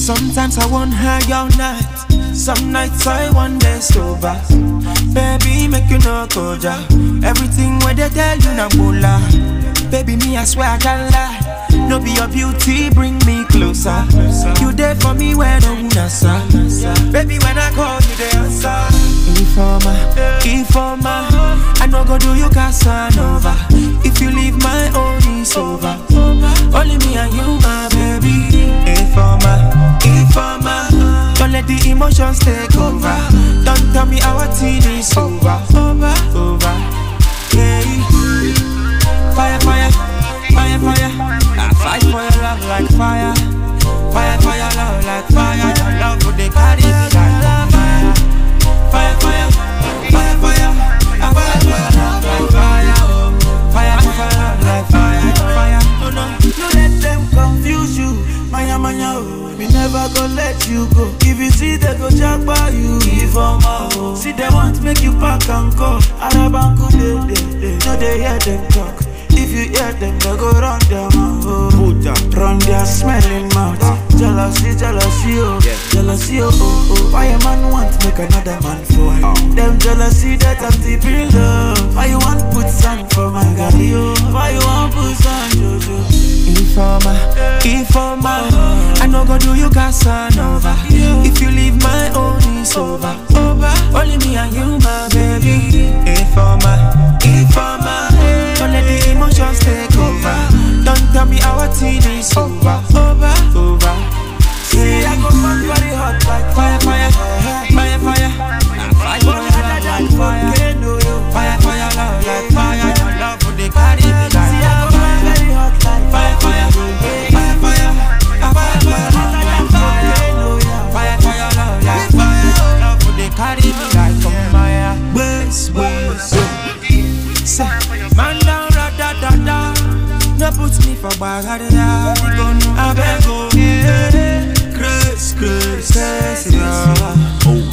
Sometimes I want high all night. Some nights I want day sober. Baby, make you no go ja. Everything where they tell you na bola. Baby, me I swear I can't lie. No be your beauty, bring me closer. You there for me where no nasa. Baby, when I call you, they answer. Informer, I no go do you Casanova. If you leave my own, it's over. Only me and you, my baby. Informer, don't let the emotions take over. Don't tell me our teen is over. Yeah. Fire, fire, fire, fire. I fight for your love like fire. Fire for your love like fire. Your love would they carry like fire. Fire, fire, fire, fire. I fight for your love like fire. Fire for your love like fire. Fire. Oh no, don't let them confuse you. Manya, manya, oh. We never gonna let you go. If you see they go jack by you, give them all. See they want to make you pack and go. Arabanku, they no they hear them talk. If you hear them, they go run their mouth. Run their smelling mouth. Jealousy, jealousy, oh. Jealousy, oh. Why a man want to make another man fall? Them jealousy that I'm deep in love. Why you want put sand for my galley, oh? Why you want put sand, Jojo? Informer, I no go do you Casanova. If you leave my own, it's over. Only me and you, my baby. Informer, don't let the emotions take over. Don't tell me our teen is over. See, I go back very hot like fire, fire, fire, fire. I fight for your love like fire. Fire for your love like fire. Your love for the carry like fire. See, I go back very hot like fire, fire, fire, fire. I fight for your love like fire. Fire for your love like fire. Love for the carry like fire. Waste. Say, man down, da. No put me for bagada. I beg, oh, yeah. Grace,